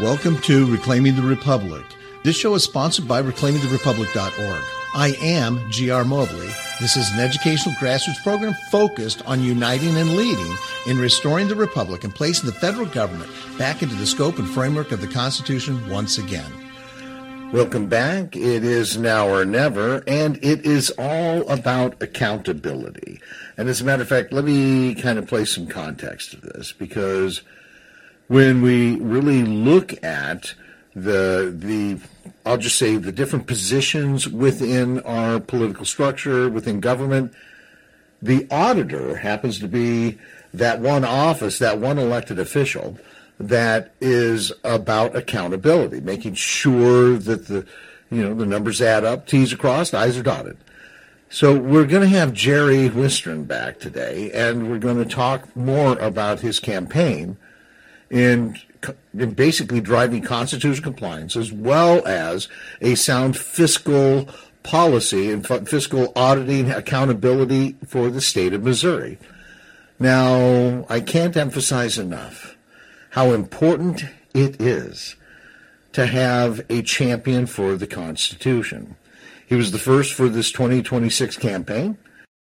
Welcome to Reclaiming the Republic. This show is sponsored by reclaimingtherepublic.org. I am G.R. Mobley. This is an educational grassroots program focused on uniting and leading in restoring the Republic and placing the federal government back into the scope and framework of the Constitution once again. Welcome back. It is now or never, and it is all about accountability. And as a matter of fact, let me kind of place some context to this, because when we really look at I'll just say the different positions within our political structure, within government, the auditor happens to be that one office, that one elected official that is about accountability, making sure that the numbers add up, T's are crossed, I's are dotted. So we're going to have Jerry Wistron back today, and we're going to talk more about his campaign in basically driving constitutional compliance, as well as a sound fiscal policy and fiscal auditing accountability for the state of Missouri. Now, I can't emphasize enough how important it is to have a champion for the Constitution. He was the first for this 2026 campaign,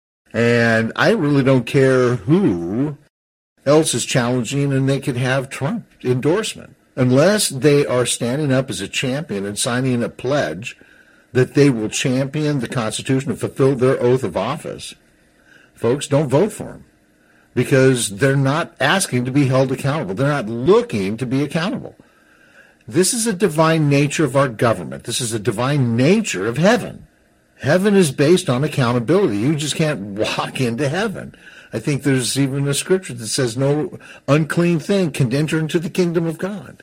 and I really don't care who else is challenging, and they could have Trump endorsement. Unless they are standing up as a champion and signing a pledge that they will champion the Constitution and fulfill their oath of office, folks, don't vote for them, because they're not asking to be held accountable. They're not looking to be accountable. This is a divine nature of our government. This is a divine nature of heaven. Heaven is based on accountability. You just can't walk into heaven. I think there's even a scripture that says no unclean thing can enter into the kingdom of God.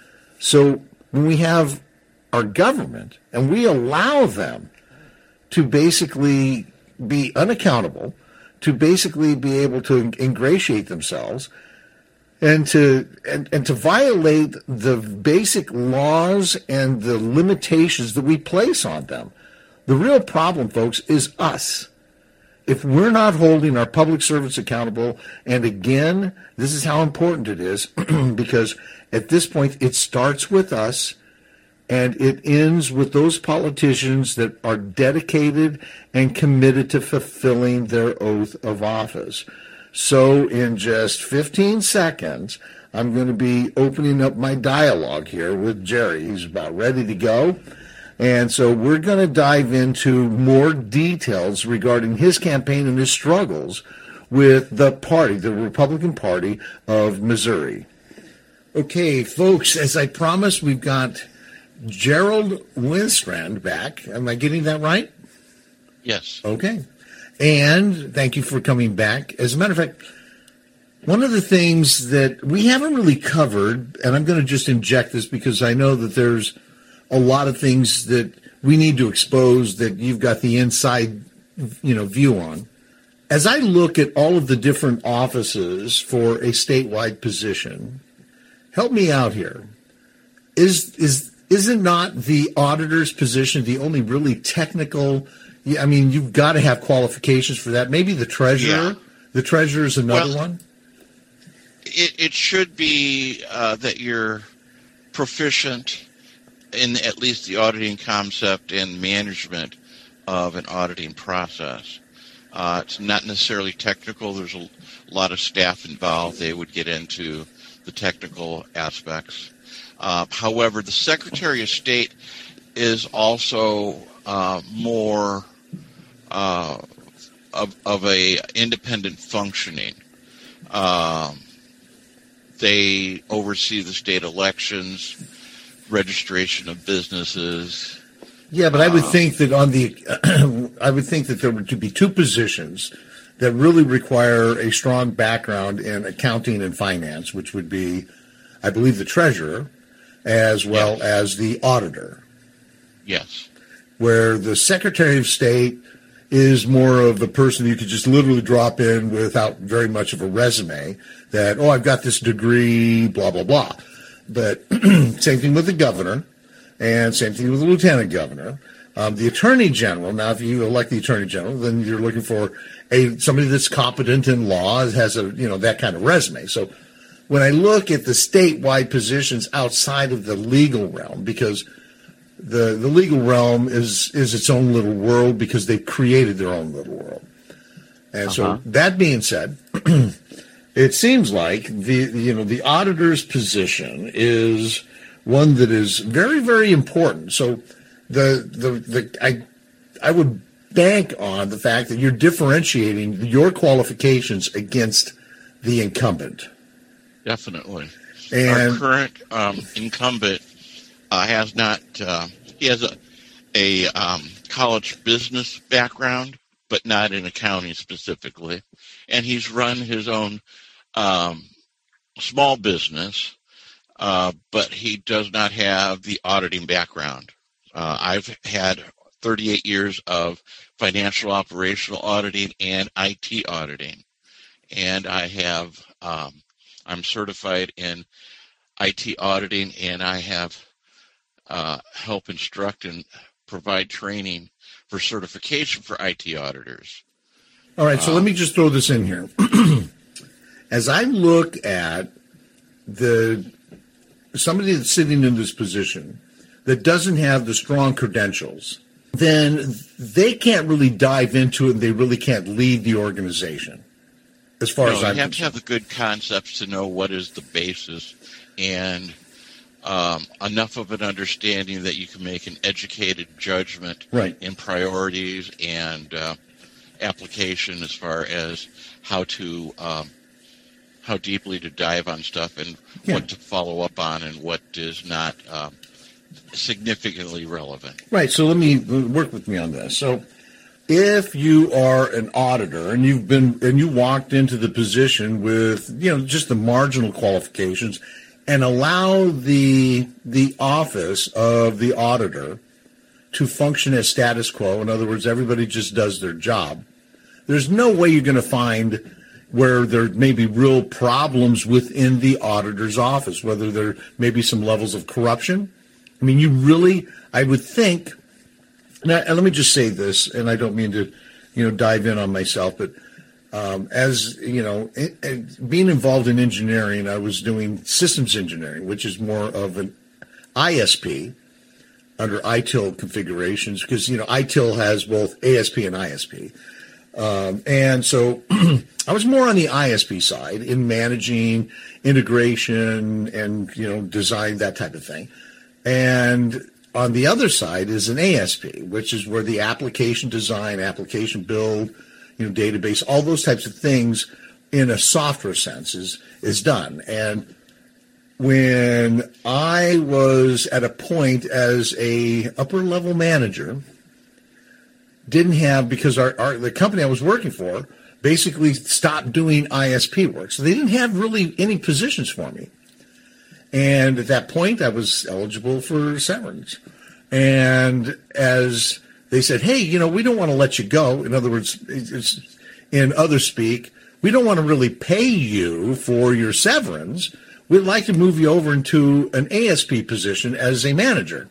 So when we have our government and we allow them to basically be unaccountable, to basically be able to ingratiate themselves, and to violate the basic laws and the limitations that we place on them. The real problem, folks, is us. If we're not holding our public servants accountable, and again, this is how important it is, because at this point it starts with us and it ends with those politicians that are dedicated and committed to fulfilling their oath of office. So in just 15 seconds, I'm going to be opening up my dialogue here with Jerry. He's about ready to go. And so we're going to dive into more details regarding his campaign and his struggles with the party, the Republican Party of Missouri. Okay, folks, as I promised, we've got Gerald Wistron back. Am I getting that right? Yes. Okay. And thank you for coming back. As a matter of fact, one of the things that we haven't really covered, and I'm going to just inject this because I know that there's a lot of things that we need to expose that you've got the inside, view on. As I look at all of the different offices for a statewide position, help me out here. Is it not the auditor's position the only really technical? I mean, you've got to have qualifications for that. Maybe the treasurer. Yeah. The treasurer is another one. It should be that you're proficient in at least the auditing concept and management of an auditing process. It's not necessarily technical. There's a lot of staff involved. They would get into the technical aspects. However, the Secretary of State is also more of a independent functioning. They oversee the state elections, registration of businesses. Yeah, but I would think that I would think that there would be two positions that really require a strong background in accounting and finance, which would be, I believe, the treasurer as well as the auditor. Yes. Where the Secretary of State is more of the person you could just literally drop in without very much of a resume that, I've got this degree, blah, blah, blah. But same thing with the governor, and same thing with the lieutenant governor. The attorney general, now if you elect the attorney general, then you're looking for somebody that's competent in law, has that kind of resume. So when I look at the statewide positions outside of the legal realm, because the legal realm is its own little world because they've created their own little world. And so that being said, it seems like the auditor's position is one that is very, very important. So I would bank on the fact that you're differentiating your qualifications against the incumbent. Definitely. And our current incumbent has not. He has a college business background, but not in accounting specifically, and he's run his own small business, but he does not have the auditing background. I've had 38 years of financial operational auditing and IT auditing, and I have. I'm certified in IT auditing, and I have help instruct and provide training for certification for IT auditors. All right, so let me just throw this in here. As I look at somebody that's sitting in this position that doesn't have the strong credentials, then they can't really dive into it, and they really can't lead the organization. As far as I'm you have to have the good concepts to know what is the basis, and enough of an understanding that you can make an educated judgment in priorities and application as far as how deeply to dive on stuff and what to follow up on and what is not significantly relevant. Right. So let me work with me on this. So if you are an auditor and you walked into the position with just the marginal qualifications, and allow the office of the auditor to function as status quo, in other words, everybody just does their job, there's no way you're going to find where there may be real problems within the auditor's office, whether there may be some levels of corruption. I mean, I would think, now, and let me just say this, and I don't mean to, dive in on myself, but as you know, being involved in engineering, I was doing systems engineering, which is more of an ISP under ITIL configurations, because ITIL has both ASP and ISP, and so I was more on the ISP side in managing integration and design, that type of thing, and on the other side is an ASP, which is where the application design, application build, database, all those types of things in a software sense is done. And when I was at a point as a upper level manager, didn't have, because the company I was working for basically stopped doing ISP work. So they didn't have really any positions for me. And at that point, I was eligible for severance. And as they said, hey, we don't want to let you go. In other words, it's, in other speak, we don't want to really pay you for your severance. We'd like to move you over into an ASP position as a manager.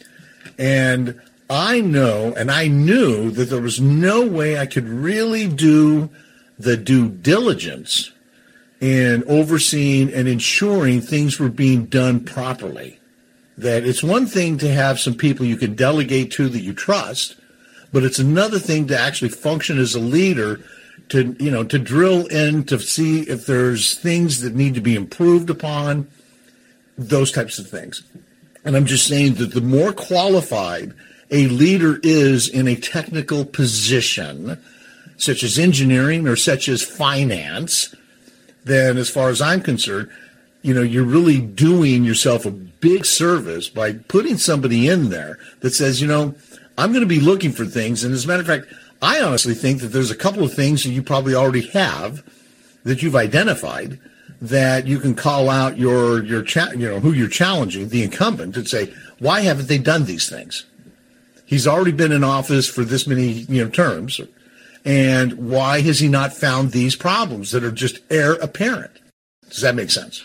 And I knew that there was no way I could really do the due diligence in overseeing and ensuring things were being done properly. That it's one thing to have some people you can delegate to that you trust, but it's another thing to actually function as a leader, to drill in to see if there's things that need to be improved upon, those types of things. And I'm just saying that the more qualified a leader is in a technical position, such as engineering or such as finance, then as far as I'm concerned, you're really doing yourself a big service by putting somebody in there that says, I'm going to be looking for things. And as a matter of fact, I honestly think that there's a couple of things that you probably already have that you've identified that you can call out who you're challenging, the incumbent, and say, why haven't they done these things? He's already been in office for this many terms, and why has he not found these problems that are just apparent? Does that make sense?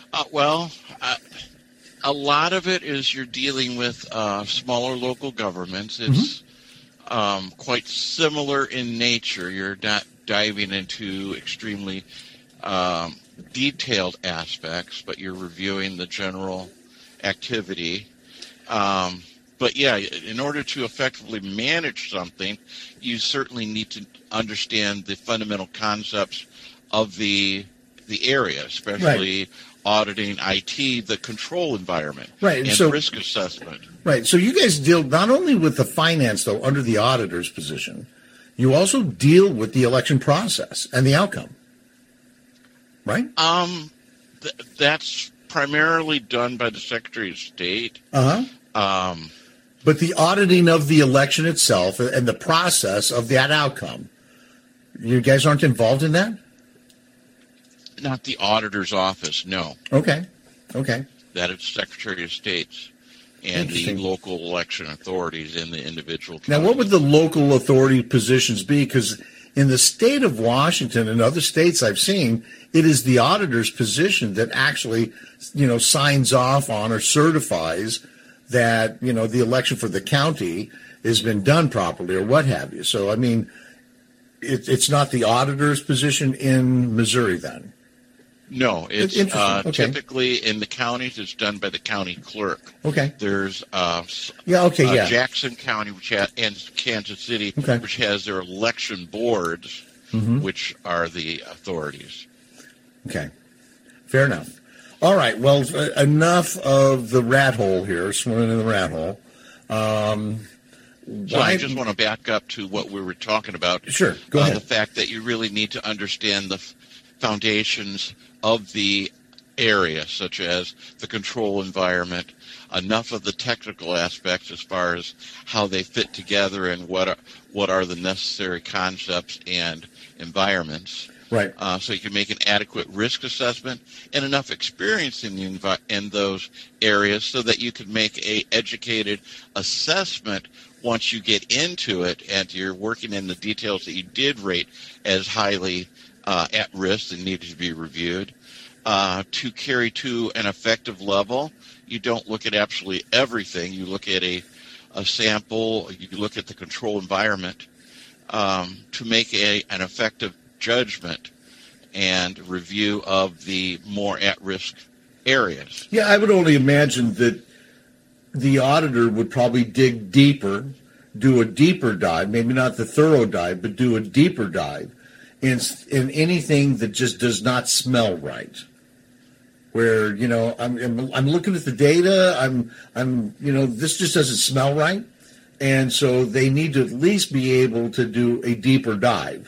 A lot of it is you're dealing with smaller local governments. It's quite similar in nature. You're not diving into extremely detailed aspects, but you're reviewing the general activity. But yeah, in order to effectively manage something, you certainly need to understand the fundamental concepts of the area, especially auditing IT, the control environment, and so, risk assessment. Right. So you guys deal not only with the finance, though, under the auditor's position, you also deal with the election process and the outcome, right? That's primarily done by the Secretary of State. But the auditing of the election itself and the process of that outcome, you guys aren't involved in that? Not the auditor's office, no. Okay. That is Secretary of State's and the local election authorities in the individual counties. Now, what would the local authority positions be? Because in the state of Washington and other states I've seen, it is the auditor's position that actually, signs off on or certifies that, the election for the county has been done properly or what have you. So, I mean, it's not the auditor's position in Missouri then? No, it's typically in the counties. It's done by the county clerk. Okay. There's Jackson County, and Kansas City, which has their election boards, which are the authorities. Okay, fair enough. All right. Well, enough of the rat hole here, swimming in the rat hole. So I just want to back up to what we were talking about. Sure, go ahead. The fact that you really need to understand the foundations of the area, such as the control environment, enough of the technical aspects as far as how they fit together and what are the necessary concepts and environments. Right. So you can make an adequate risk assessment and enough experience in those areas so that you can make a educated assessment once you get into it and you're working in the details that you did rate as highly at risk and needed to be reviewed. To carry to an effective level, you don't look at absolutely everything. You look at a sample, you look at the control environment to make an effective judgment and review of the more at-risk areas. Yeah, I would only imagine that the auditor would probably dig deeper, do a deeper dive, maybe not the thorough dive, but do a deeper dive in anything that just does not smell right. Where, I'm looking at the data, this just doesn't smell right. And so they need to at least be able to do a deeper dive.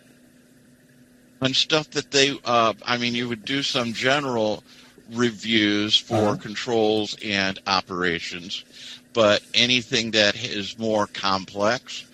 And stuff that you would do some general reviews for controls and operations, but anything that is more complex,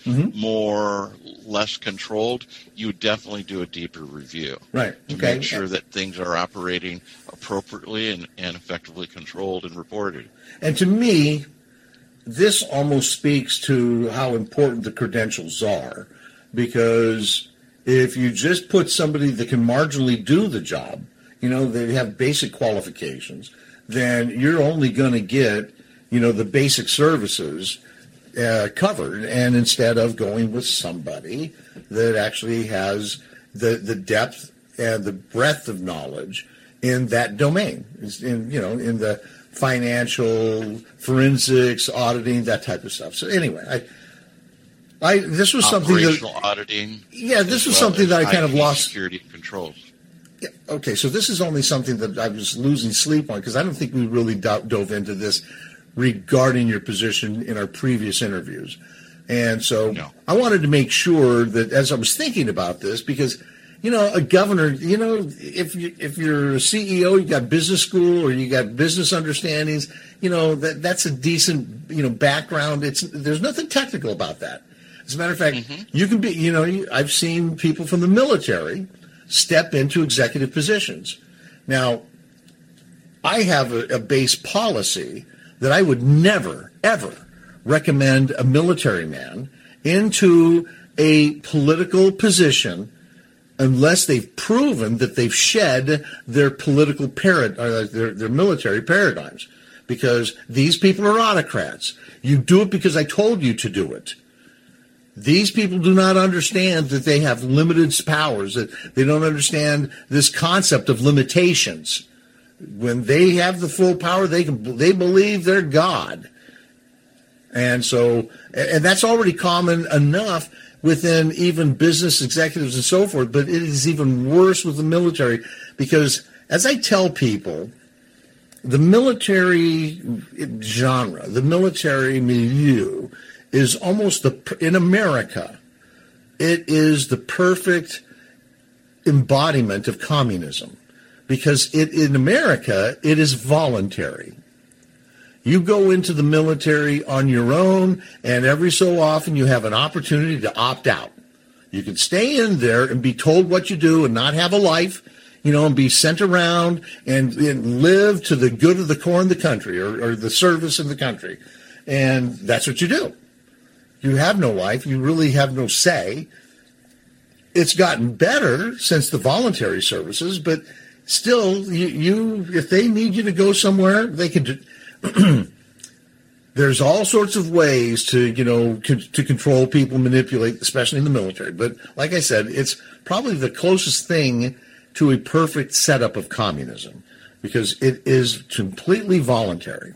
less controlled, you would definitely do a deeper review. Right. To make sure that things are operating appropriately and effectively controlled and reported. And to me, this almost speaks to how important the credentials are, because if you just put somebody that can marginally do the job, they have basic qualifications, then you're only going to get, the basic services covered. And instead of going with somebody that actually has the depth and the breadth of knowledge in that domain, in the financial, forensics, auditing, that type of stuff. So anyway, this was something operational auditing. Yeah, this was something that I kind of lost. Security controls. Yeah, okay, so this is only something that I was losing sleep on because I don't think we really dove into this regarding your position in our previous interviews. And so I wanted to make sure that as I was thinking about this, because, a governor, if you're a CEO, you got business school or you got business understandings, that's a decent, background. There's nothing technical about that. As a matter of fact, you can be, I've seen people from the military step into executive positions. Now, I have a base policy that I would never, ever recommend a military man into a political position unless they've proven that they've shed their political their military paradigms. Because these people are autocrats. You do it because I told you to do it. These people do not understand that they have limited powers, that they don't understand this concept of limitations. When they have the full power, they believe they're God. And so, and that's already common enough within even business executives and so forth, but it is even worse with the military, because as I tell people, the military genre, the military milieu is almost in America, it is the perfect embodiment of communism, because in America, it is voluntary. You go into the military on your own, and every so often you have an opportunity to opt out. You can stay in there and be told what you do and not have a life, and be sent around and live to the good of the core of the country or the service of the country. And that's what you do. You have no life. You really have no say. It's gotten better since the voluntary services, but still, you if they need you to go somewhere, they can. There's all sorts of ways to control people, manipulate, especially in the military. But like I said, it's probably the closest thing to a perfect setup of communism, because it is completely voluntary.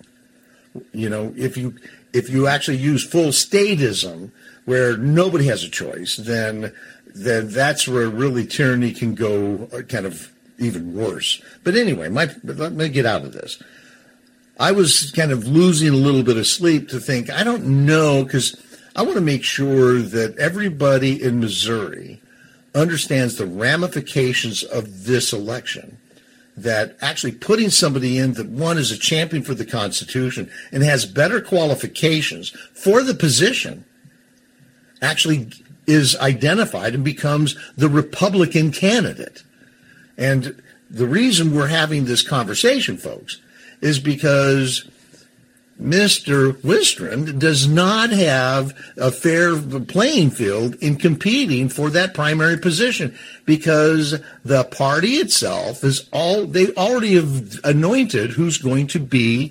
If you actually use full statism, where nobody has a choice, then that's where really tyranny can go kind of even worse. But anyway, let me get out of this. I was kind of losing a little bit of sleep to think, I don't know, because I want to make sure that everybody in Missouri understands the ramifications of this election, that actually putting somebody in that, one, is a champion for the Constitution and has better qualifications for the position, actually is identified and becomes the Republican candidate. And the reason we're having this conversation, folks, is because Mr. Wistron does not have a fair playing field in competing for that primary position, because the party itself they already have anointed who's going to be,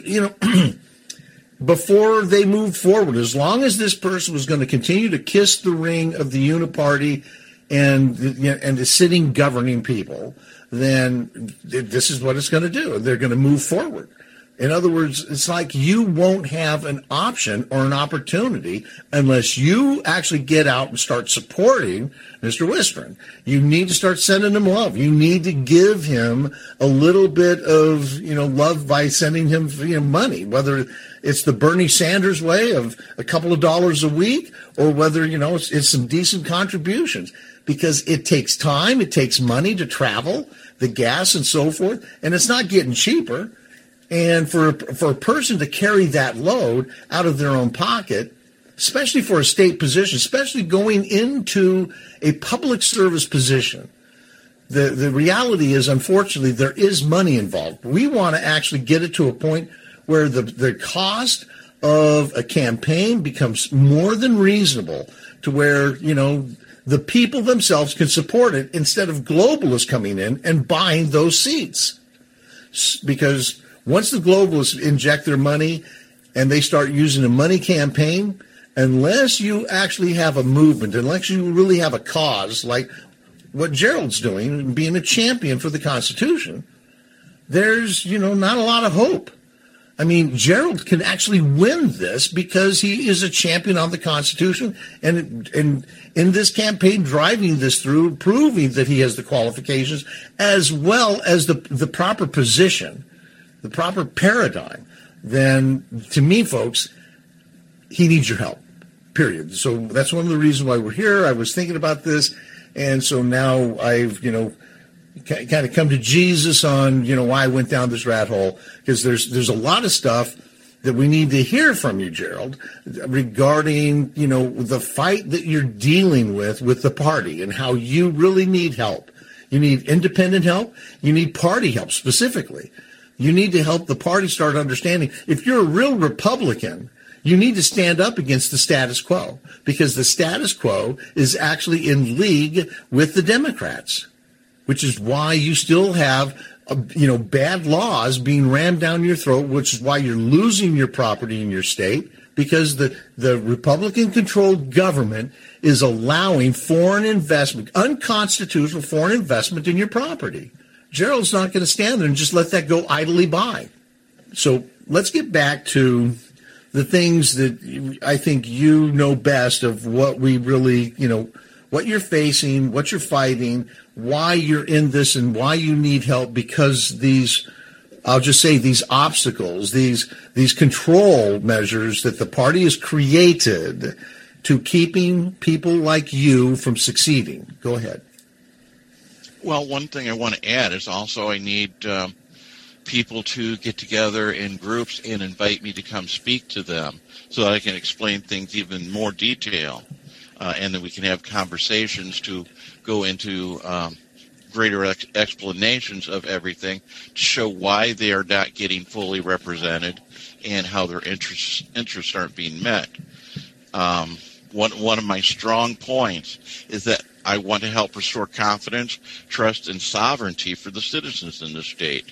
before they moved forward. As long as this person was going to continue to kiss the ring of the uniparty and the sitting governing people, then this is what it's going to do. They're going to move forward. In other words, it's like you won't have an option or an opportunity unless you actually get out and start supporting Mr. Wistron. You need to start sending him love. You need to give him a little bit of, love by sending him, money, whether it's the Bernie Sanders way of a couple of dollars a week, or whether, it's some decent contributions, because it takes time. It takes money to travel, the gas and so forth, and it's not getting cheaper. And for a person to carry that load out of their own pocket, especially for a state position, especially going into a public service position, the reality is, unfortunately, there is money involved. We want to actually get it to a point where the cost of a campaign becomes more than reasonable, to where, the people themselves can support it, instead of globalists coming in and buying those seats. Because once the globalists inject their money and they start using a money campaign, unless you actually have a movement, unless you really have a cause, like what Gerald's doing, being a champion for the Constitution, there's, not a lot of hope. I mean, Gerald can actually win this because he is a champion on the Constitution, and in this campaign, driving this through, proving that he has the qualifications, as well as the proper position, the proper paradigm. Then, to me, folks, he needs your help, period. So that's one of the reasons why we're here. I was thinking about this, and so now I've, kind of come to Jesus on, why I went down this rat hole, because there's a lot of stuff that we need to hear from you, Gerald, regarding, the fight that you're dealing with the party, and how you really need help. You need independent help. You need party help specifically. You need to help the party start understanding, if you're a real Republican, you need to stand up against the status quo, because the status quo is actually in league with the Democrats, which is why you still have, bad laws being rammed down your throat, which is why you're losing your property in your state, because the Republican-controlled government is allowing foreign investment, unconstitutional foreign investment in your property. Gerald's not going to stand there and just let that go idly by. So let's get back to the things that I think you know best of what we really, what you're facing, what you're fighting, why you're in this, and why you need help, because these obstacles, these control measures that the party has created to keeping people like you from succeeding. Go ahead. Well, one thing I want to add is also I need people to get together in groups and invite me to come speak to them so that I can explain things even more detail, and then we can have conversations to go into greater explanations of everything to show why they are not getting fully represented and how their interests aren't being met. One of my strong points is that I want to help restore confidence, trust, and sovereignty for the citizens in the state.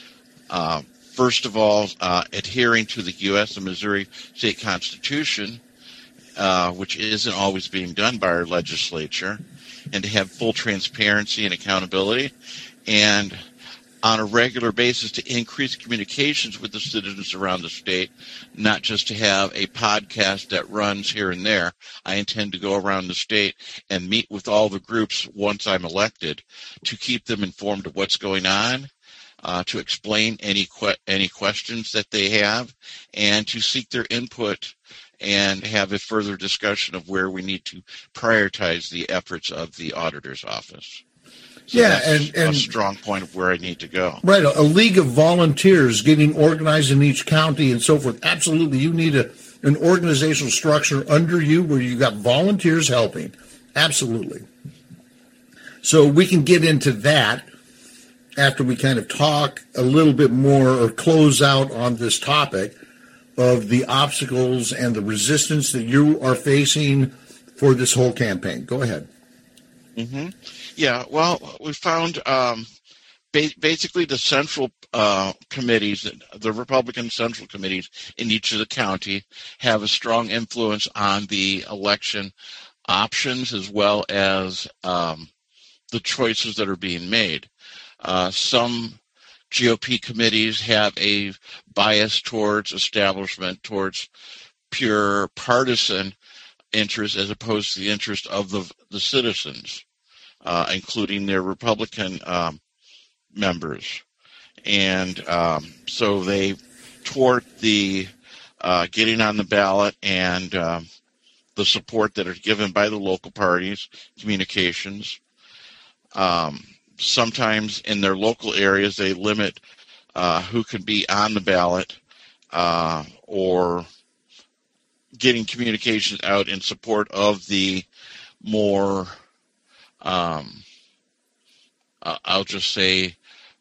First of all, adhering to the U.S. and Missouri state constitution, which isn't always being done by our legislature, and to have full transparency and accountability, and on a regular basis to increase communications with the citizens around the state, not just to have a podcast that runs here and there. I intend to go around the state and meet with all the groups once I'm elected to keep them informed of what's going on, to explain any questions that they have, and to seek their input and have a further discussion of where we need to prioritize the efforts of the auditor's office. So that's a strong point of where I need to go. Right, a league of volunteers getting organized in each county and so forth. Absolutely, you need an organizational structure under you where you got volunteers helping. Absolutely. So we can get into that after we kind of talk a little bit more or close out on this topic of the obstacles and the resistance that you are facing for this whole campaign. Go ahead. Mm-hmm. Yeah, well, we found basically the central committees, the Republican central committees in each of the county have a strong influence on the election options as well as the choices that are being made. Some GOP committees have a bias towards establishment, towards pure partisan interest as opposed to the interest of the citizens, including their Republican members. And so they toward the getting on the ballot and the support that are given by the local parties, communications. Sometimes in their local areas, they limit who can be on the ballot or getting communications out in support of the more, I'll just say,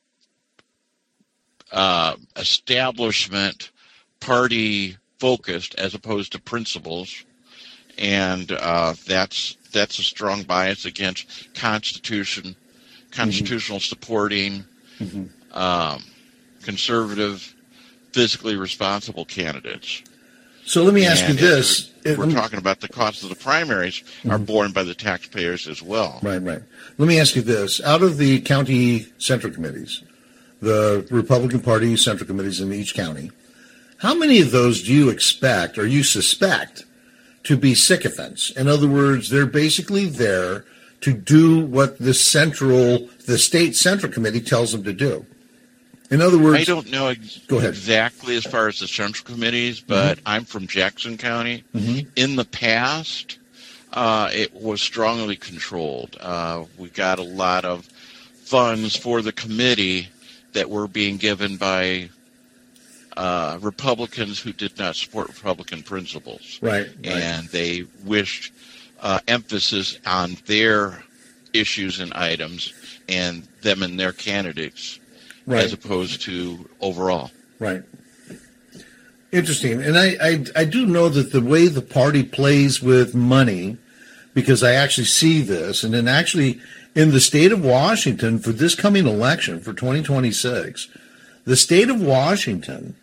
establishment party focused as opposed to principles. And that's a strong bias against constitutional supporting, conservative, fiscally responsible candidates. So let me ask you this. We're talking about the costs of the primaries are borne by the taxpayers as well. Right. Let me ask you this. Out of the county central committees, the Republican Party central committees in each county, how many of those do you expect or you suspect to be sycophants? In other words, they're basically there to do what the state central committee tells them to do. In other words, I don't know exactly as far as the central committees, but I'm from Jackson County. In the past, it was strongly controlled. We got a lot of funds for the committee that were being given by Republicans who did not support Republican principles. Right. And they wished emphasis on their issues and items and them and their candidates. Right. As opposed to overall. Right. Interesting. And I do know that the way the party plays with money, because I actually see this, and then actually in the state of Washington for this coming election for 2026, the state of Washington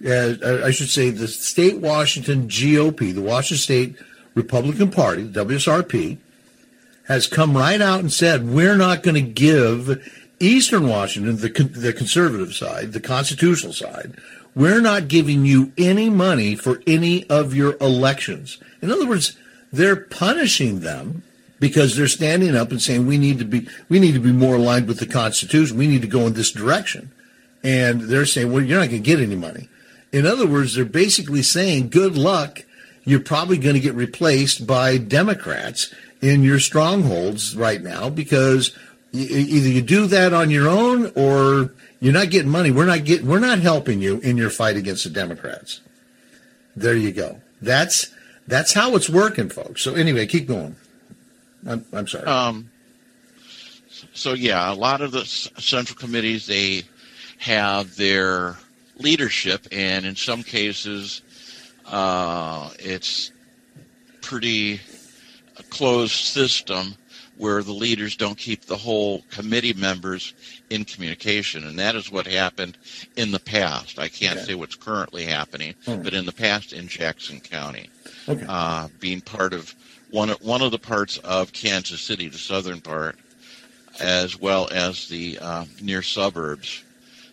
I should say the state Washington GOP, the Washington State Republican Party, WSRP, has come right out and said, we're not going to give Eastern Washington, the conservative side, the constitutional side, we're not giving you any money for any of your elections. In other words, they're punishing them because they're standing up and saying we need to be more aligned with the Constitution. We need to go in this direction. And they're saying, well, you're not going to get any money. In other words, they're basically saying, good luck. You're probably going to get replaced by Democrats in your strongholds right now because either you do that on your own or you're not getting money. We're not helping you in your fight against the Democrats. There you go. That's how it's working, folks. So anyway, keep going. I'm sorry. So yeah, a lot of the central committees, they have their leadership, and in some cases, it's pretty a closed system where the leaders don't keep the whole committee members in communication, and that is what happened in the past. I can't say what's currently happening, but in the past in Jackson County, being part of one of the parts of Kansas City, the southern part, as well as the near suburbs.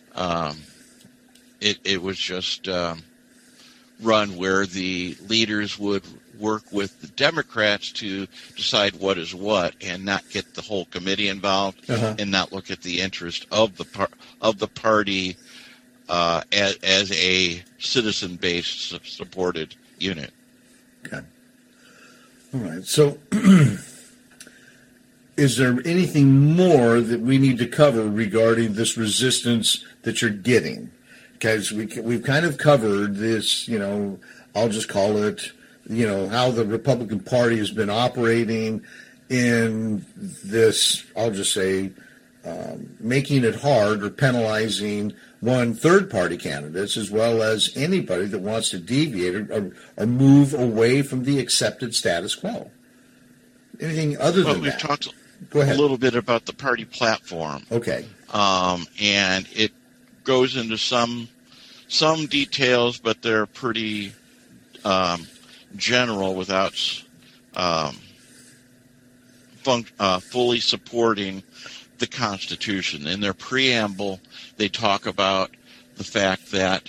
It was just run where the leaders would work with the Democrats to decide what is what, and not get the whole committee involved, and not look at the interest of the party as a citizen-based supported unit. Okay. All right. So, is there anything more that we need to cover regarding this resistance that you're getting? Because we've kind of covered this, I'll just call it, how the Republican Party has been operating in this, I'll just say, making it hard or penalizing third-party candidates as well as anybody that wants to deviate or move away from the accepted status quo. Anything other than that? We've talked Go ahead. A little bit about the party platform. Okay. And it goes into some details, but they're pretty general without fully supporting the Constitution. In their preamble, they talk about the fact that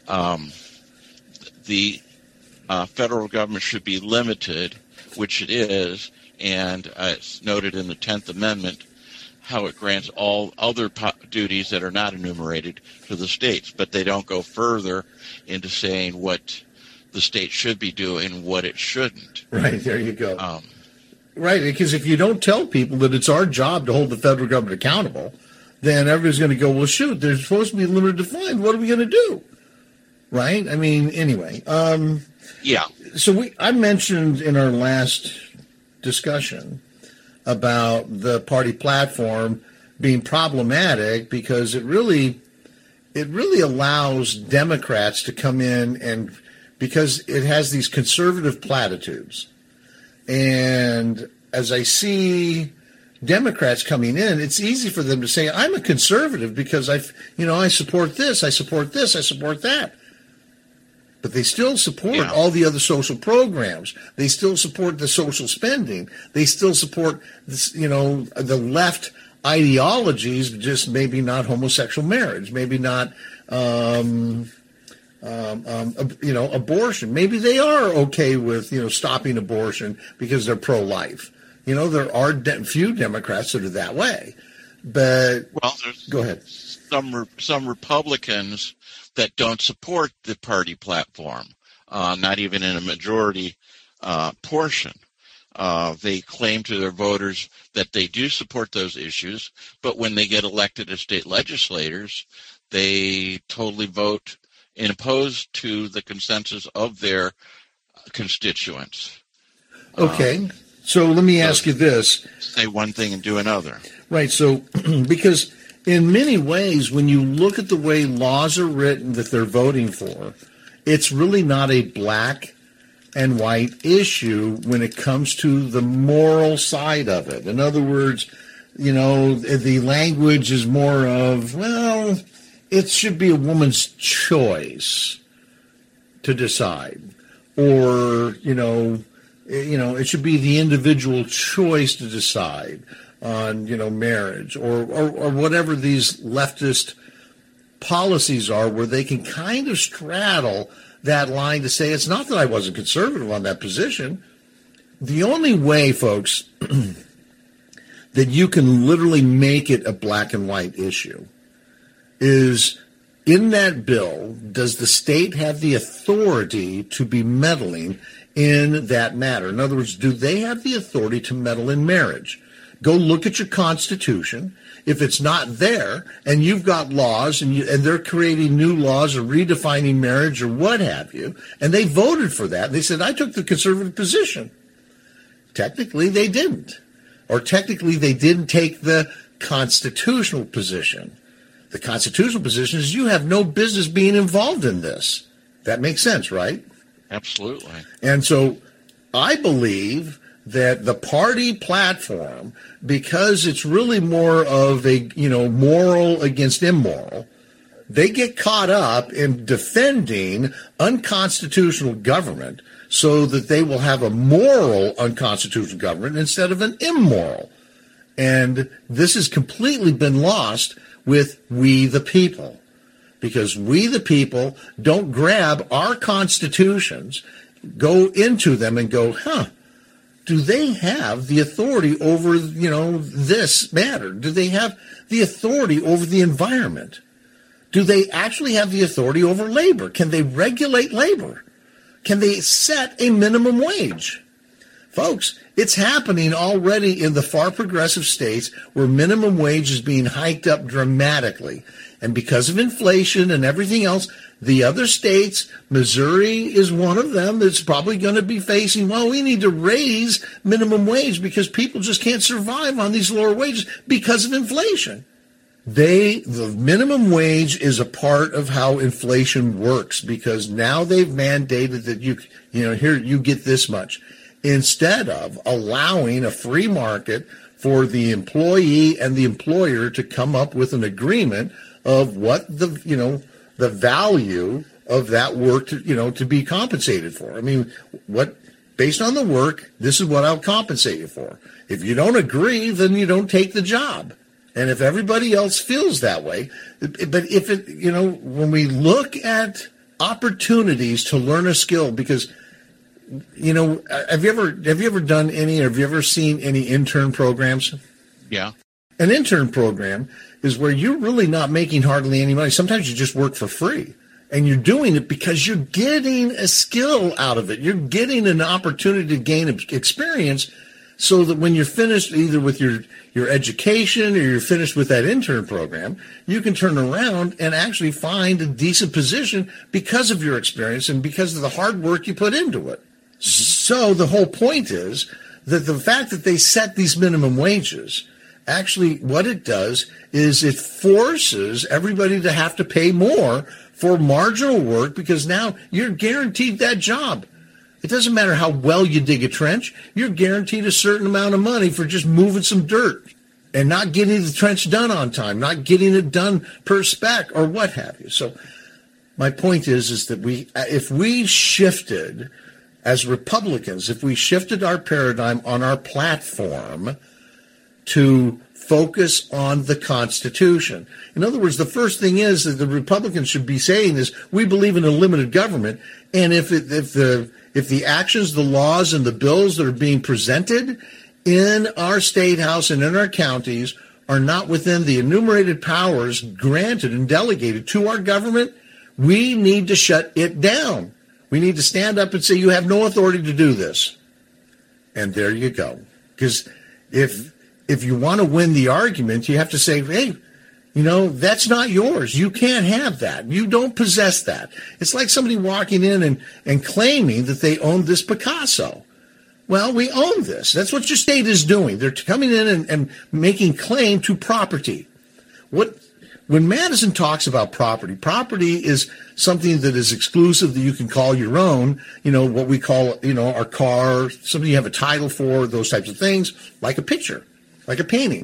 the federal government should be limited, which it is, and it's noted in the 10th Amendment how it grants all other duties that are not enumerated to the states, but they don't go further into saying what the state should be doing, what it shouldn't. Right, there you go. Right, because if you don't tell people that it's our job to hold the federal government accountable, then everybody's going to go, well, shoot, they're supposed to be limited to fine. What are we going to do? Right? I mean, anyway. Yeah. So I mentioned in our last discussion about the party platform being problematic because it really allows Democrats to come in, and because it has these conservative platitudes. And as I see Democrats coming in, it's easy for them to say, I'm a conservative because I support this, I support this, I support that. But they still support all the other social programs. They still support the social spending. They still support this, the left ideologies, just maybe not homosexual marriage, maybe not, abortion. Maybe they are okay with, stopping abortion because they're pro-life. There are few Democrats that are that way. But go ahead. Some Republicans that don't support the party platform, not even in a majority portion. They claim to their voters that they do support those issues, but when they get elected as state legislators, they totally vote in opposed to the consensus of their constituents. Okay. So let me ask you this. Say one thing and do another. Right. So because in many ways, when you look at the way laws are written that they're voting for, it's really not a black and white issue when it comes to the moral side of it. In other words, the language is more of, well, it should be a woman's choice, to decide, or it should be the individual choice to decide on marriage, or whatever these leftist policies are, where they can kind of straddle that line to say it's not that I wasn't conservative on that position. The only way, folks, that you can literally make it a black and white issue is, in that bill, does the state have the authority to be meddling in that matter? In other words, do they have the authority to meddle in marriage? Go look at your Constitution. If it's not there, and you've got laws, and they're creating new laws or redefining marriage or what have you, and they voted for that, they said, I took the conservative position. Technically, they didn't. Or technically, they didn't take the constitutional position. The constitutional position is you have no business being involved in this. That makes sense, right? Absolutely. And so I believe that the party platform, because it's really more of a, moral against immoral, they get caught up in defending unconstitutional government so that they will have a moral unconstitutional government instead of an immoral. And this has completely been lost with we the people, because we the people don't grab our constitutions, go into them and go, do they have the authority over, this matter? Do they have the authority over the environment? Do they actually have the authority over labor? Can they regulate labor? Can they set a minimum wage? Folks, it's happening already in the far progressive states where minimum wage is being hiked up dramatically. And because of inflation and everything else, the other states, Missouri is one of them, that's probably going to be facing, we need to raise minimum wage because people just can't survive on these lower wages because of inflation. The minimum wage is a part of how inflation works, because now they've mandated that here you get this much, instead of allowing a free market for the employee and the employer to come up with an agreement of what the value of that work to be compensated for. I mean, based on the work, this is what I'll compensate you for. If you don't agree, then you don't take the job. And if everybody else feels that way, but when we look at opportunities to learn a skill, because, have you ever done any, or have you ever seen any intern programs? Yeah. An intern program is where you're really not making hardly any money. Sometimes you just work for free, and you're doing it because you're getting a skill out of it. You're getting an opportunity to gain experience, so that when you're finished either with your education or you're finished with that intern program, you can turn around and actually find a decent position because of your experience and because of the hard work you put into it. So the whole point is that the fact that they set these minimum wages, actually what it does is it forces everybody to have to pay more for marginal work, because now you're guaranteed that job. It doesn't matter how well you dig a trench. You're guaranteed a certain amount of money for just moving some dirt and not getting the trench done on time, not getting it done per spec or what have you. So my point is that if we shifted as Republicans, if we shifted our paradigm on our platform to focus on the Constitution. In other words, the first thing is that the Republicans should be saying is, we believe in a limited government, and if the actions, the laws, and the bills that are being presented in our state house and in our counties are not within the enumerated powers granted and delegated to our government, we need to shut it down. We need to stand up and say, you have no authority to do this. And there you go. Because if you want to win the argument, you have to say, hey, that's not yours. You can't have that. You don't possess that. It's like somebody walking in and claiming that they own this Picasso. Well, we own this. That's what your state is doing. They're coming in and making claim to property. When Madison talks about property is something that is exclusive, that you can call your own, what we call, our car, something you have a title for, those types of things, like a picture, like a painting.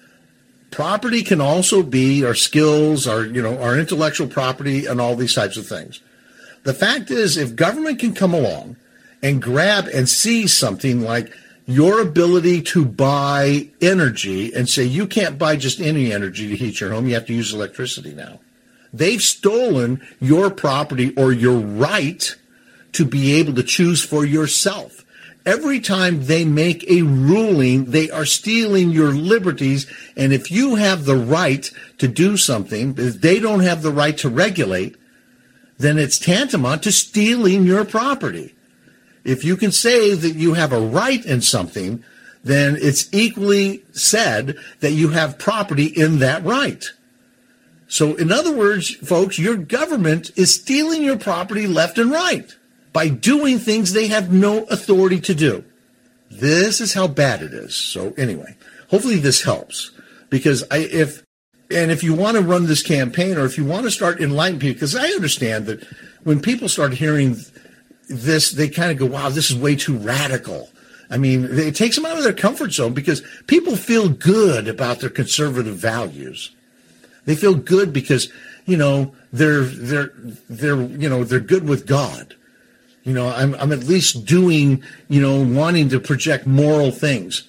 Property can also be our skills, our intellectual property, and all these types of things. The fact is, if government can come along and grab and see something like your ability to buy energy and say you can't buy just any energy to heat your home, you have to use electricity now. They've stolen your property or your right to be able to choose for yourself. Every time they make a ruling, they are stealing your liberties. And if you have the right to do something, if they don't have the right to regulate, then it's tantamount to stealing your property. If you can say that you have a right in something, then it's equally said that you have property in that right. So in other words, folks, your government is stealing your property left and right by doing things they have no authority to do. This is how bad it is. So anyway, hopefully this helps, because if you want to run this campaign, or if you want to start enlightening people, because I understand that when people start hearing this, they kind of go, wow, this is way too radical. I mean, it takes them out of their comfort zone, because people feel good about their conservative values. They feel good because, they're good with God. I'm at least doing, wanting to project moral things.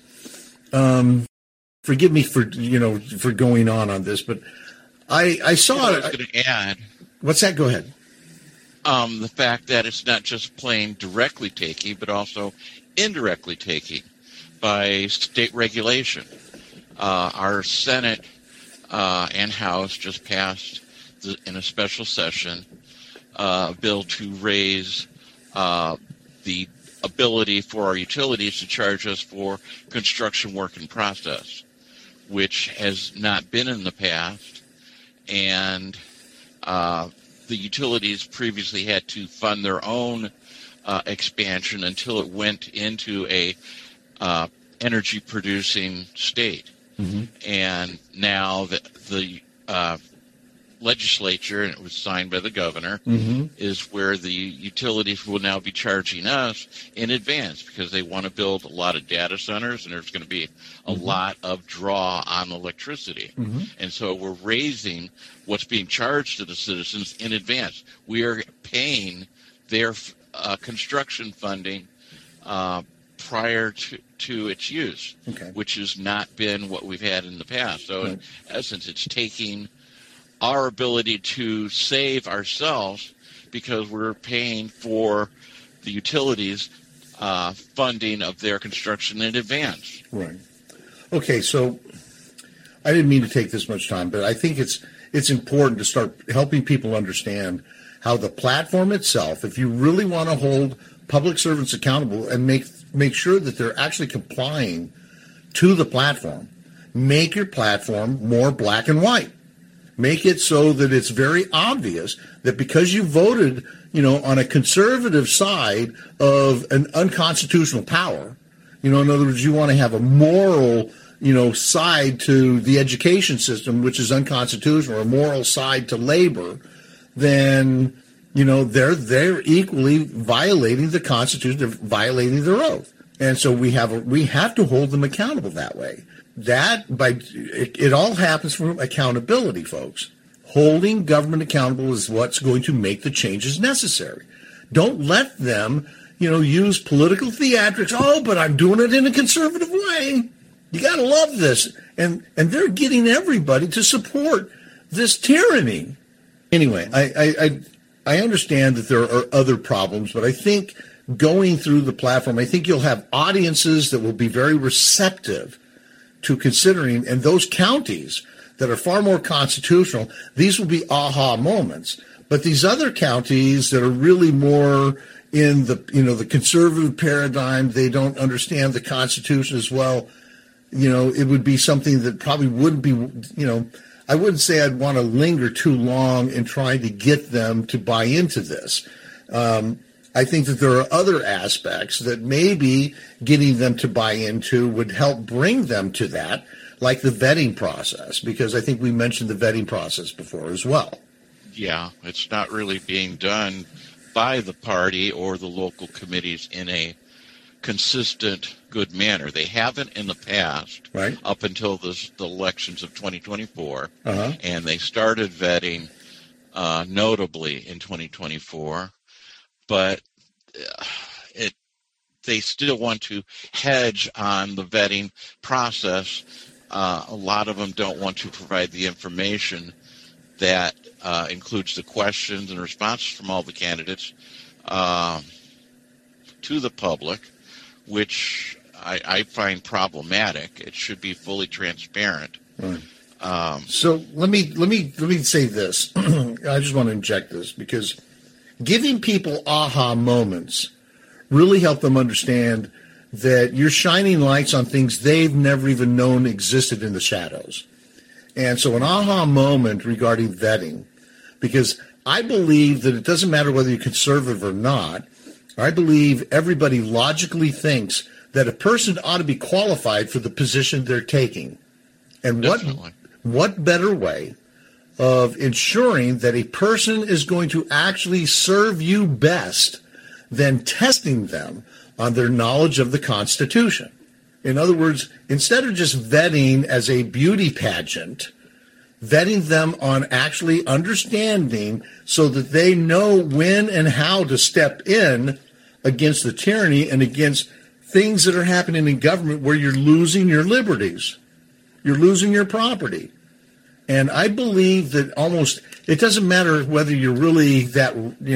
Forgive me for going on this, but I saw it. I was going to add. What's that? Go ahead. The fact that it's not just plain directly taking, but also indirectly taking by state regulation. Our Senate and House just passed in a special session a bill to raise the ability for our utilities to charge us for construction work in process, which has not been in the past, and the utilities previously had to fund their own expansion until it went into a energy producing state. Mm-hmm. And now the legislature, and it was signed by the governor, mm-hmm. is where the utilities will now be charging us in advance, because they want to build a lot of data centers, and there's going to be a mm-hmm. lot of draw on electricity. Mm-hmm. And so we're raising what's being charged to the citizens in advance. We are paying their construction funding prior to its use, okay. which has not been what we've had in the past. So right. in essence, it's taking our ability to save ourselves, because we're paying for the utilities funding of their construction in advance. Right. Okay, so I didn't mean to take this much time, but I think it's important to start helping people understand how the platform itself, if you really want to hold public servants accountable and make sure that they're actually complying to the platform, make your platform more black and white. Make it so that it's very obvious that because you voted, on a conservative side of an unconstitutional power, in other words, you want to have a moral, side to the education system, which is unconstitutional, or a moral side to labor, then, they're equally violating the Constitution, they're violating their oath. And so we have to hold them accountable that way. It all happens from accountability, folks. Holding government accountable is what's going to make the changes necessary. Don't let them, use political theatrics. Oh, but I'm doing it in a conservative way. You got to love this. And they're getting everybody to support this tyranny. Anyway, I understand that there are other problems, but I think going through the platform, I think you'll have audiences that will be very receptive to considering, and those counties that are far more constitutional, these will be aha moments. But these other counties that are really more in the conservative paradigm, they don't understand the Constitution as well. It would be something that probably wouldn't be, I wouldn't say I'd want to linger too long in trying to get them to buy into this. I think that there are other aspects that maybe getting them to buy into would help bring them to that, like the vetting process, because I think we mentioned the vetting process before as well. Yeah, it's not really being done by the party or the local committees in a consistent, good manner. They haven't in the past, right, up until the elections of 2024, and they started vetting notably in 2024. but they still want to hedge on the vetting process. A lot of them don't want to provide the information that includes the questions and responses from all the candidates to the public, which I find problematic. It should be fully transparent. Right. So let me say this. I just want to inject this because giving people aha moments really help them understand that you're shining lights on things they've never even known existed in the shadows. And so an aha moment regarding vetting, because I believe that it doesn't matter whether you're conservative or not. I believe everybody logically thinks that a person ought to be qualified for the position they're taking. And what better way of ensuring that a person is going to actually serve you best than testing them on their knowledge of the Constitution? In other words, instead of just vetting as a beauty pageant, vetting them on actually understanding so that they know when and how to step in against the tyranny and against things that are happening in government where you're losing your liberties, you're losing your property. And I believe that almost, it doesn't matter whether you're really that,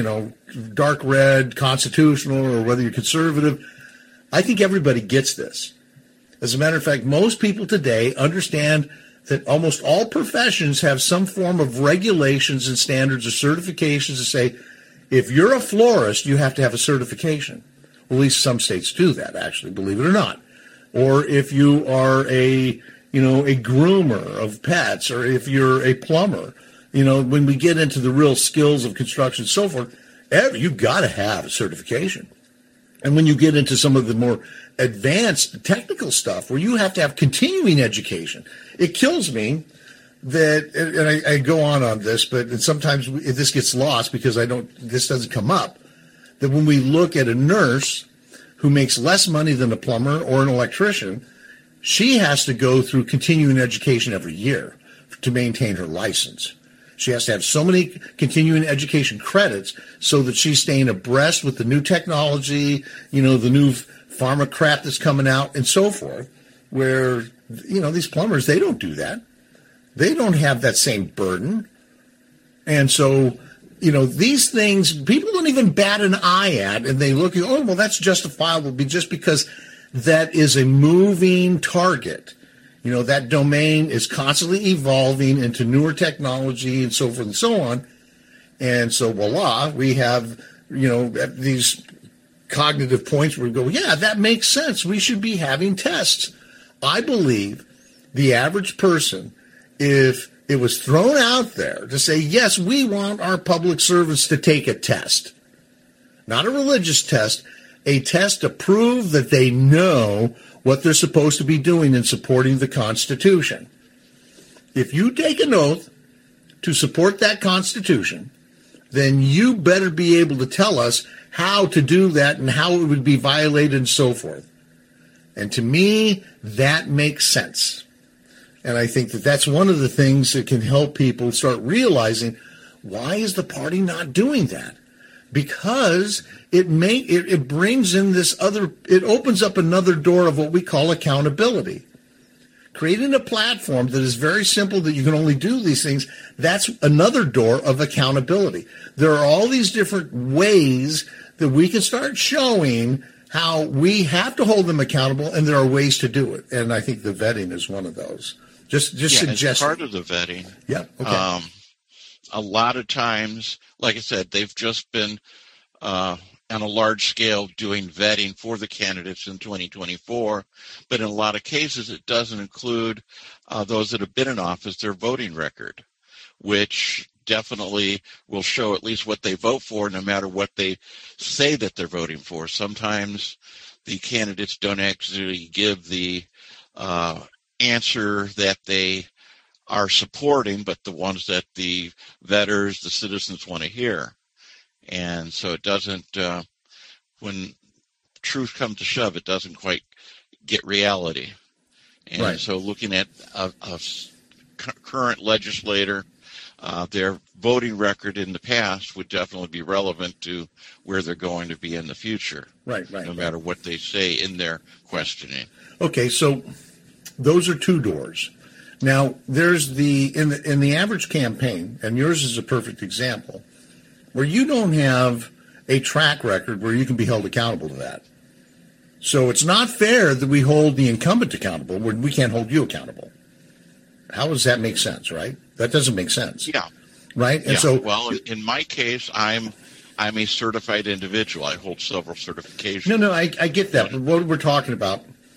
dark red, constitutional, or whether you're conservative. I think everybody gets this. As a matter of fact, most people today understand that almost all professions have some form of regulations and standards or certifications to say, if you're a florist, you have to have a certification. Well, at least some states do that, actually, believe it or not. Or if you are a groomer of pets, or if you're a plumber, when we get into the real skills of construction and so forth, you've got to have a certification. And when you get into some of the more advanced technical stuff where you have to have continuing education, it kills me that, and I go on this, but sometimes this gets lost because this doesn't come up, that when we look at a nurse who makes less money than a plumber or an electrician, she has to go through continuing education every year to maintain her license. She has to have so many continuing education credits so that she's staying abreast with the new technology, the new pharma crap that's coming out and so forth, where, these plumbers, they don't do that. They don't have that same burden. And so, these things, people don't even bat an eye at, and they look, well, that's justifiable just because that is a moving target. That domain is constantly evolving into newer technology and so forth and so on. And so, voila, we have, these cognitive points where we go, yeah, that makes sense. We should be having tests. I believe the average person, if it was thrown out there to say, yes, we want our public servants to take a test, not a religious test, a test to prove that they know what they're supposed to be doing in supporting the Constitution. If you take an oath to support that Constitution, then you better be able to tell us how to do that and how it would be violated and so forth. And to me, that makes sense. And I think that that's one of the things that can help people start realizing, why is the party not doing that? Because it brings in it opens up another door of what we call accountability. Creating a platform that is very simple, that you can only do these things, that's another door of accountability. There are all these different ways that we can start showing how we have to hold them accountable, and there are ways to do it. And I think the vetting is one of those. Just suggesting. It's part of the vetting. Yeah. Okay. A lot of times, like I said, they've just been on a large scale doing vetting for the candidates in 2024, but in a lot of cases it doesn't include those that have been in office, their voting record, which definitely will show at least what they vote for, no matter what they say that they're voting for. Sometimes the candidates don't actually give the answer that they are supporting, but the ones that the voters, the citizens want to hear. And so it doesn't, when truth comes to shove, it doesn't quite get reality. And right. So looking at a current legislator their voting record in the past would definitely be relevant to where they're going to be in the future. Right. No matter what they say in their questioning. Okay, so those are two doors. Now, there's in the average campaign, and yours is a perfect example, where you don't have a track record where you can be held accountable to that. So it's not fair that we hold the incumbent accountable when we can't hold you accountable. How does that make sense, right? That doesn't make sense. Yeah. Right? And yeah. so, well, in my case, I'm a certified individual. I hold several certifications. No, I get that. But what we're talking about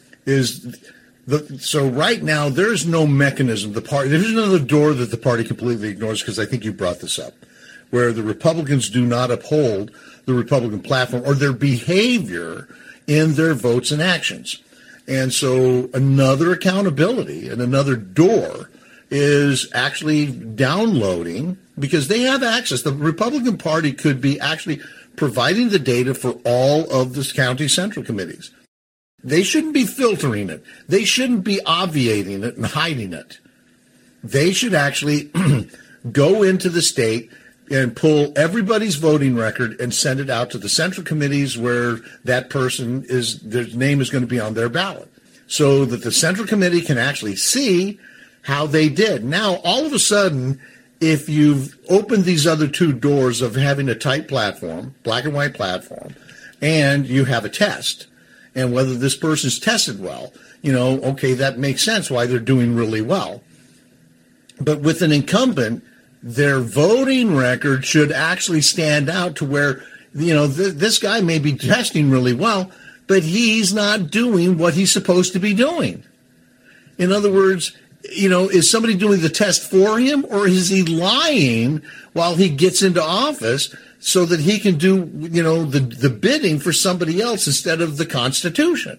is so right now there's no mechanism. There's another door that the party completely ignores, because I think you brought this up, where the Republicans do not uphold the Republican platform or their behavior in their votes and actions. And so another accountability and another door is actually downloading, because they have access. The Republican Party could be actually providing the data for all of the county central committees. They shouldn't be filtering it. They shouldn't be obviating it and hiding it. They should actually go into the state and pull everybody's voting record and send it out to the central committees where that person their name is going to be on their ballot, so that the central committee can actually see how they did. Now, all of a sudden, if you've opened these other two doors of having a tight platform, black and white platform, and you have a test, and whether this person's tested well, okay, that makes sense why they're doing really well. But with an incumbent, their voting record should actually stand out to where, this guy may be testing really well, but he's not doing what he's supposed to be doing. In other words, is somebody doing the test for him, or is he lying while he gets into office so that he can do, the bidding for somebody else instead of the Constitution?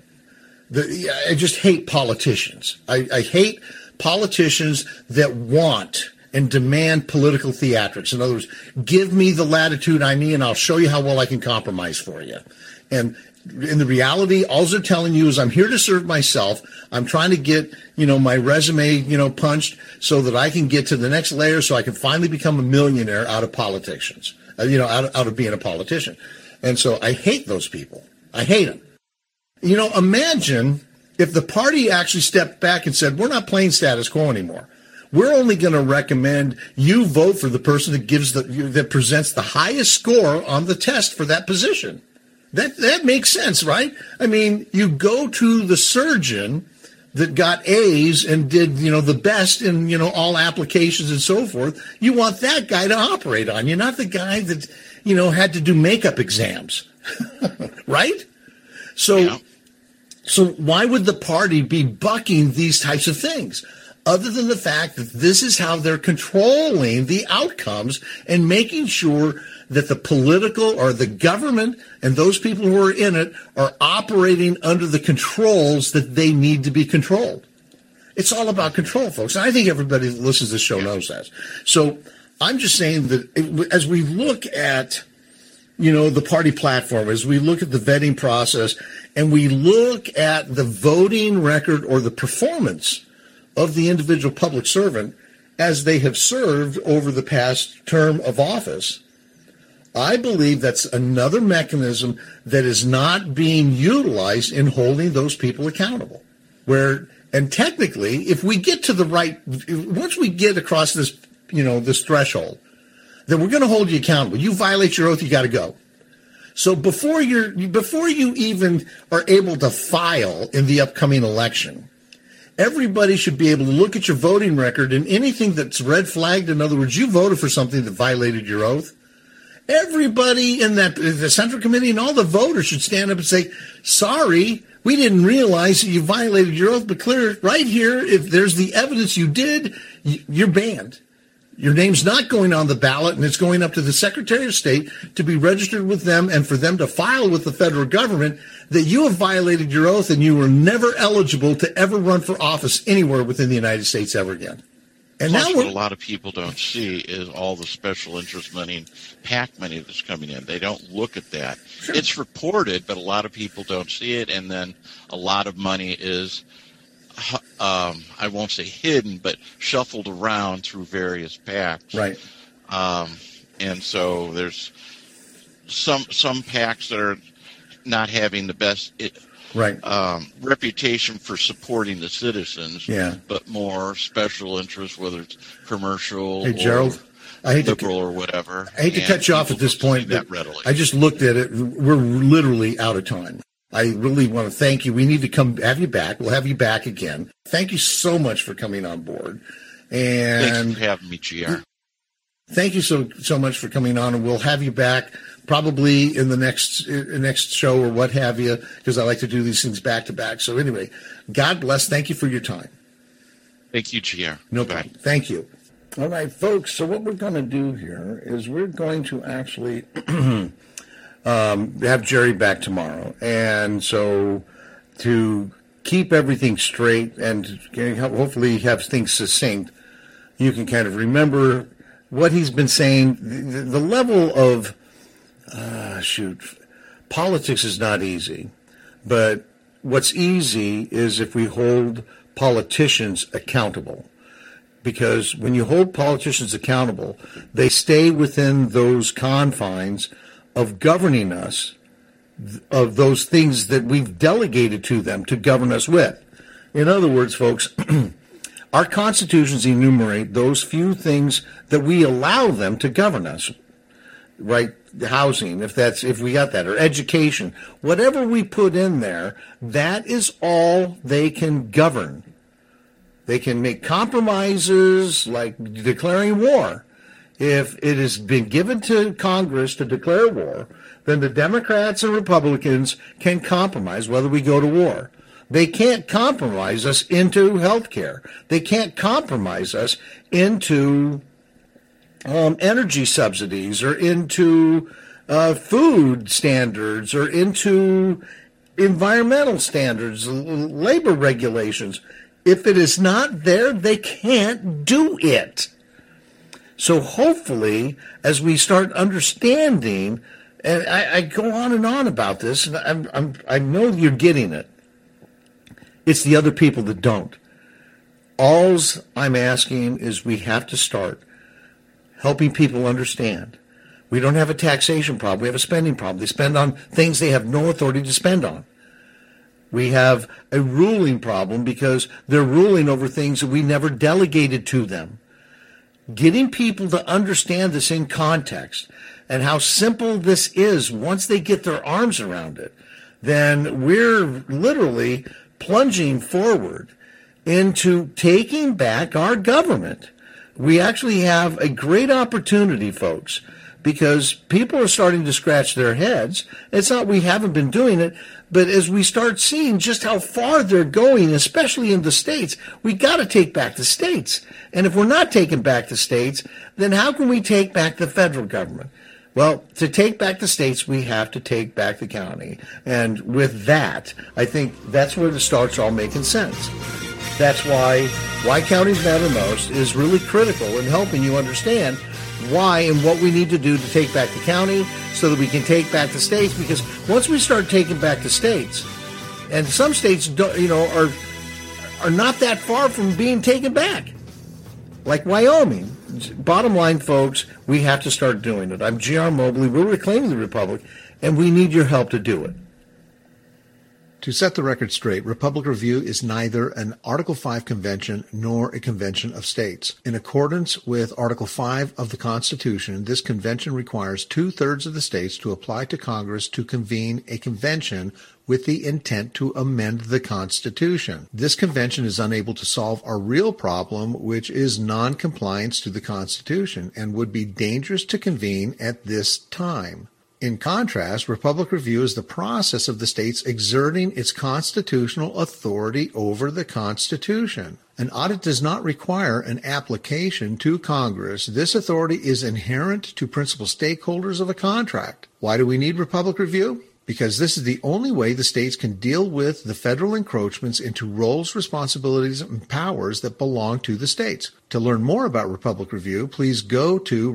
I just hate politicians. I hate politicians that want and demand political theatrics. In other words, give me the latitude I need, and I'll show you how well I can compromise for you. And in the reality, all they're telling you is, I'm here to serve myself. I'm trying to get, my resume, punched so that I can get to the next layer, so I can finally become a millionaire out of politicians, out of being a politician. And so I hate those people. I hate them. Imagine if the party actually stepped back and said, we're not playing status quo anymore. We're only going to recommend you vote for the person that presents the highest score on the test for that position. That makes sense, right? I mean, you go to the surgeon that got A's and did, the best in, all applications and so forth. You want that guy to operate on you, not the guy that, had to do makeup exams, right? So why would the party be bucking these types of things? Other than the fact that this is how they're controlling the outcomes and making sure that the political or the government and those people who are in it are operating under the controls that they need to be controlled. It's all about control, folks. And I think everybody that listens to this show knows that. So I'm just saying that as we look at, the party platform, as we look at the vetting process, and we look at the voting record or the performance of the individual public servant as they have served over the past term of office, I believe that's another mechanism that is not being utilized in holding those people accountable. And technically, if we get to once we get across this, this threshold, then we're going to hold you accountable. You violate your oath, you got to go. So before you even are able to file in the upcoming election, everybody should be able to look at your voting record, and anything that's red flagged, in other words, you voted for something that violated your oath, everybody in the Central Committee and all the voters should stand up and say, sorry, we didn't realize that you violated your oath, but clear right here, if there's the evidence you did, you're banned. Your name's not going on the ballot, and it's going up to the Secretary of State to be registered with them and for them to file with the federal government that you have violated your oath and you were never eligible to ever run for office anywhere within the United States ever again. And plus, now what a lot of people don't see is all the special interest money and PAC money that's coming in. They don't look at that. Sure. It's reported, but a lot of people don't see it, and then a lot of money is I won't say hidden, but shuffled around through various PACs. Right. And so there's some PACs that are not having the best reputation for supporting the citizens, but more special interests, whether it's commercial Gerald, I hate liberal or whatever. I hate to cut you off at this point, but I just looked at it. We're literally out of time. I really want to thank you. We need to have you back. We'll have you back again. Thank you so much for coming on board. And thanks for having me, GR. Thank you so much for coming on, and we'll have you back probably in the next show or what have you, because I like to do these things back to back. So anyway, God bless. Thank you for your time. Thank you, GR. No problem. Thank you. All right, folks. So what we're going to do here is we're going to actually have Jerry back tomorrow, and so to keep everything straight and hopefully have things succinct, you can kind of remember what he's been saying. The level of politics is not easy, but what's easy is if we hold politicians accountable. Because when you hold politicians accountable, they stay within those confines of governing us, of those things that we've delegated to them to govern us with. In other words, folks, our constitutions enumerate those few things that we allow them to govern us, right? Housing, if we got that, or education, whatever we put in there, that is all they can govern. They can make compromises like declaring war. If it has been given to Congress to declare war, then the Democrats and Republicans can compromise whether we go to war. They can't compromise us into health care. They can't compromise us into energy subsidies or into food standards or into environmental standards, labor regulations. If it is not there, they can't do it. So hopefully, as we start understanding, and I go on and on about this, and I know you're getting it. It's the other people that don't. Alls I'm asking is we have to start helping people understand. We don't have a taxation problem. We have a spending problem. They spend on things they have no authority to spend on. We have a ruling problem because they're ruling over things that we never delegated to them. Getting people to understand this in context and how simple this is once they get their arms around it, then we're literally plunging forward into taking back our government. We actually have a great opportunity, folks, because people are starting to scratch their heads. It's not we haven't been doing it, but as we start seeing just how far they're going, especially in the states, we got to take back the states. And if we're not taking back the states, then how can we take back the federal government? Well, to take back the states, we have to take back the county. And with that, I think that's where it starts all making sense. That's why counties matter most is really critical in helping you understand why and what we need to do to take back the county so that we can take back the states. Because once we start taking back the states, and some states are not that far from being taken back, like Wyoming. Bottom line, folks, we have to start doing it. I'm GR Mobley. We're reclaiming the Republic, and we need your help to do it. To set the record straight, Republic Review is neither an Article 5 convention nor a convention of states. In accordance with Article 5 of the Constitution, this convention requires 2/3 of the states to apply to Congress to convene a convention with the intent to amend the Constitution. This convention is unable to solve our real problem, which is non-compliance to the Constitution, and would be dangerous to convene at this time. In contrast, Republic Review is the process of the states exerting its constitutional authority over the Constitution. An audit does not require an application to Congress. This authority is inherent to principal stakeholders of a contract. Why do we need Republic Review? Because this is the only way the states can deal with the federal encroachments into roles, responsibilities, and powers that belong to the states. To learn more about Republic Review, please go to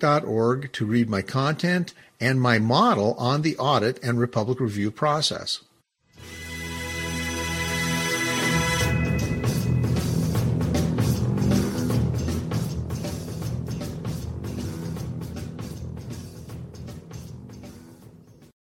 reclaimingtherepublic.org to read my content and my model on the audit and Republic Review process.